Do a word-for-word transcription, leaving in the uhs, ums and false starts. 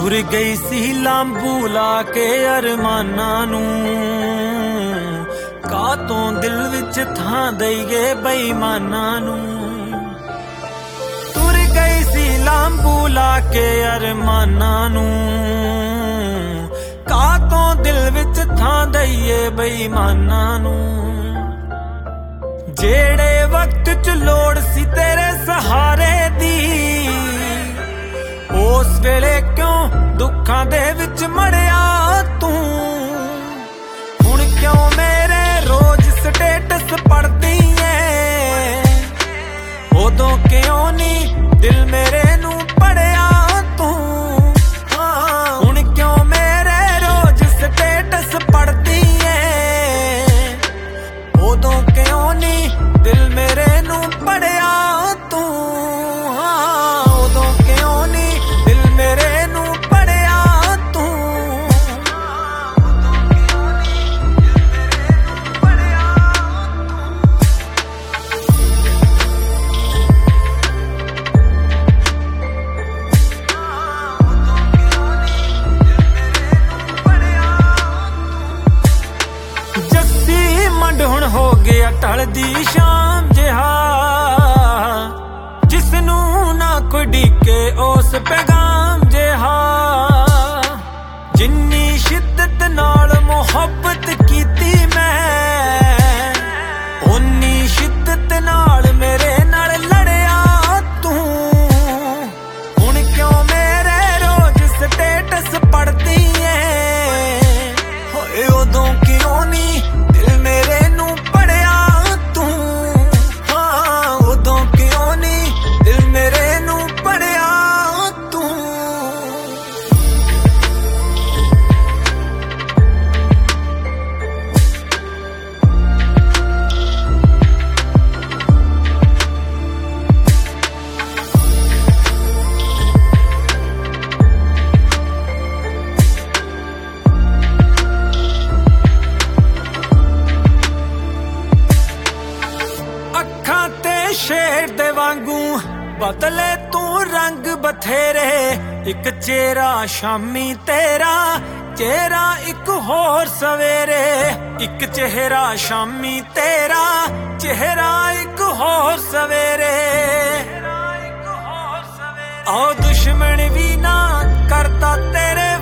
ਤੁਰ ਗਈ ਸੀ ਲਾਂਬੂ ਲਾ ਕੇ ਅਰਮਾਨਾਂ ਨੂੰ, ਕਾਤੋਂ ਦਿਲ ਵਿੱਚ ਥਾਂ ਦਈਏ ਬੇਈਮਾਨਾਂ ਨੂੰ। ਤੁਰ ਗਈ ਸੀ ਲਾਂਬੂ ਲਾ ਕੇ ਅਰਮਾਨਾਂ ਨੂੰ, ਕਾਤੋਂ ਦਿਲ ਵਿੱਚ ਥਾਂ ਦਈਏ ਬੇਈਮਾਨਾਂ ਨੂੰ। ਜਿਹੜੇ ਵਕਤ ਚ ਲੋੜ ਸੀ ਤੇਰੇ ਸਹਾਰੇ ਦੀ, ਉਸ ਵੇਲੇ ਕਿਉਂ ਦੁੱਖਾਂ ਦੇ ਵਿੱਚ ਮੜਿਆ ਤੂੰ। ਹੁਣ ਕਿਉਂ ਮੇਰੇ ਰੋਜ਼ ਸਟੇਟਸ ਪੜਦੀ ਏ, ਉਦੋਂ ਕਿਉਂ ਨੀ ਦਿਲ ਮੇਰੇ ਨੂੰ ਪੜਿਆ ਤੂੰ। ਹਾਂ ਹੁਣ ਕਿਉਂ ਮੇਰੇ ਰੋਜ਼ ਸਟੇਟਸ ਪੜਦੀ ਏ, ਉਦੋਂ ਕਿਉਂ ਨੀ ਦਿਲ ਮੇਰੇ ਨੂੰ ਪੜਿਆ ਤੂੰ। ਹਾਂ ਉਦੋਂ ਕਿਉਂ ਨੀ ਦਿਲ ਮੇਰੇ ਨੂੰ ਪੜਿਆ ਤੂੰ। ਜੱਸੀ ਮੰਡ ਹੁਣ ਹੋ ਗਿਆ ਢਲਦੀ ਸ਼ਾਮ ਜਿਹਾ, ਜਿਸਨੂੰ ਨਾ ਕੋਈ ਡੀਕੇ ਉਸ ਪੈਗਾਮ ਜਿਹਾ। ਜਿੰਨੀ ਸ਼ਿੱਦਤ ਨਾਲ ਮੁਹੱਬਤ ਕੀਤੀ ਮੈਂ, ਉਨੀ ਸ਼ਿੱਦਤ ਨਾਲ ਮੇਰੇ ਨਾਲ ਲੜਿਆ ਤੂੰ। ਹੁਣ ਕਿਉਂ ਮੇਰੇ ਰੋਜ਼ ਸਟੇਟਸ ਪੜਦੀ ਏ, ਹੋਏ ਉਦੋਂ ਕਿਉਂ ਨੀ ਦਿਲ ਮੇਰੇ ਨੂੰ ਪੜਿਆ ਤੂੰ। ਹਾਂ ਉਦੋਂ ਕਿਉਂ ਨੀ ਦਿਲ ਮੇਰੇ ਨੂੰ ਪੜਿਆ ਤੂੰ। ਅੱਖਾਂ ਤੇ ਸ਼ੇਰ ਦੇ ਵਾਂਗੂ ਬਦਲੇ ਤੂੰ ਰੰਗ ਬਥੇਰੇ, ਇੱਕ ਚਿਹਰਾ ਸ਼ਾਮੀ ਤੇਰਾ, ਚਿਹਰਾ ਇੱਕ ਹੋਰ ਸਵੇਰੇ। ਇੱਕ ਚਿਹਰਾ ਸ਼ਾਮੀ ਤੇਰਾ, ਚਿਹਰਾ ਇੱਕ ਹੋਰ ਸਵੇਰੇ। ਆਓ ਦੁਸ਼ਮਣ ਵੀ ਨਾ ਕਰਦਾ ਤੇਰੇ